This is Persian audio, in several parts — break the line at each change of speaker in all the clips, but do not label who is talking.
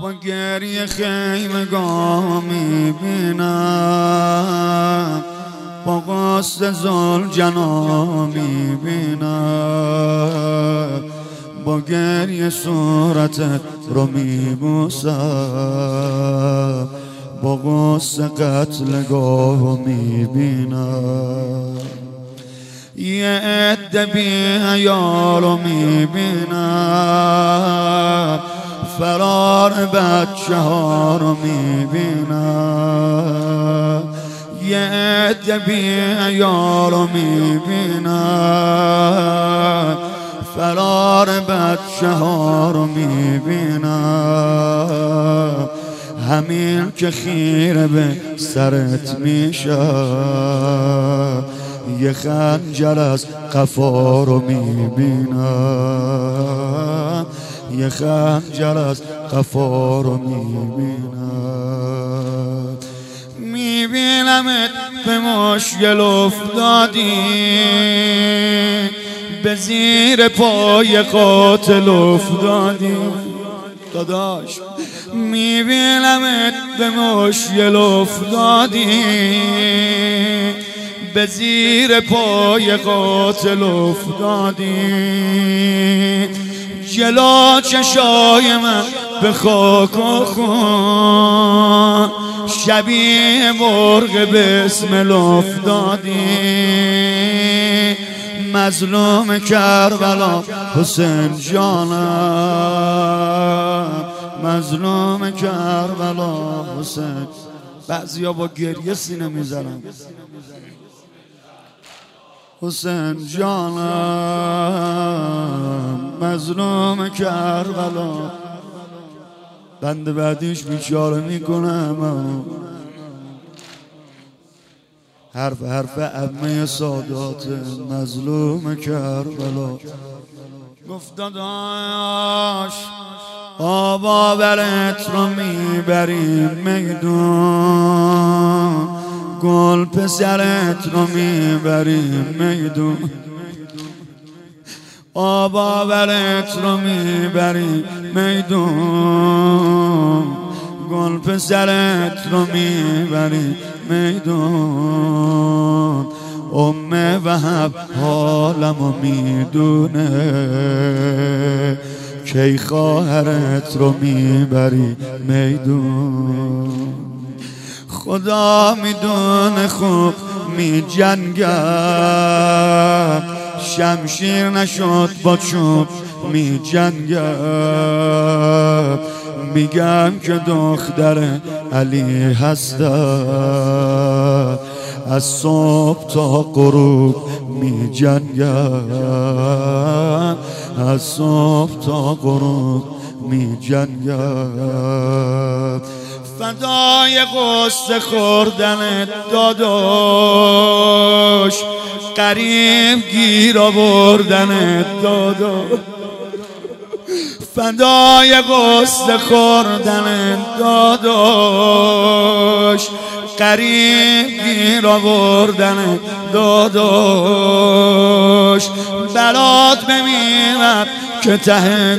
با گریه خیمگاه میبینم، با قصد ذوالجلال میبینم، با گریه صورتت رو میبوسم، با قصد قتلگاه میبینم. یه عده بی حیا رو میبینم، فرار بچه ها رو میبینم. یه عده بی حیا رو میبینم، فرار بچه ها رو میبینم. همین که خیره به سرت میشه، یه خنجر از قفا رو میبینم، یه خنجر از قفا رو میبینم. میبینمت به مشکل افتادی، به زیر پای قاتل افتادی داداش. میبینمت به مشکل افتادی، به زیر پای قاتل افتادی. جلو چشای من به خاک و خون، شبیه مرغ بسمل افتادی. مظلوم کربلا حسین جانم، مظلوم کربلا حسین. بعضیا با گریه سینه میزنن. حسین جانم، مظلوم کربلا. بند بعدیش بیچاره میکنم. حرف عمه سادات، مظلوم کربلا. گفت داداش آبا برت رو میبریم میدون، گل پسرت رو میبریم میدون. آبا برت رو میبریم میدون، گل پسرت رو میبریم میدون. وهب حالمو میدونه، کی خواهرت رو میبری میدون. خدا میدونه خوب میجنگم، شمشیر نشد با چوب میجنگم. میگم که دختر علی هستم، از صبح تا غروب میجنگم، از صبح تا غروب میجنگم. فدای قصه خوردن داداش، قریب گیر آوردن داداش. فدای قصه خوردن داداش، قریب گیر آوردن داداش. برات بمیرم که ته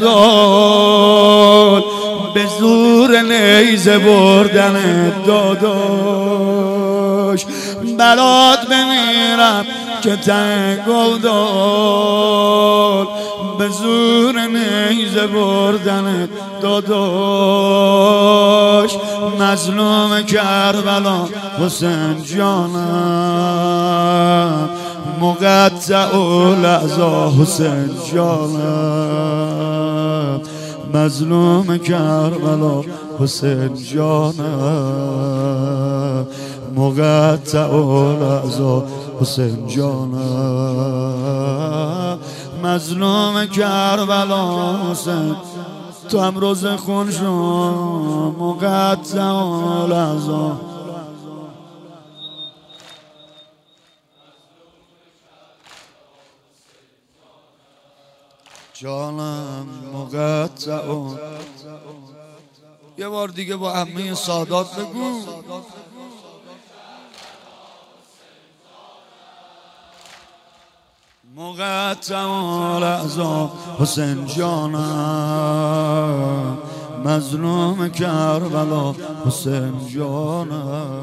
گودال، به زور نیزه بردن داداش. برات بمیرم که ته گودال، به زور نیزه بردن داداش. مظلوم کربلا حسین جانم، مقطع الاعضا حسین جانم. مظلوم کربلا حسین جانم، مقطع الاعضا حسین جانم. مظلوم کربلا حسین، تو هم روز خون شو مقطع الاعضا. جانم مقطع. یه بار دیگه با عمه سادات بگو. مقطع الاعضا حسین جانم، مظلوم کربلا حسین جانم.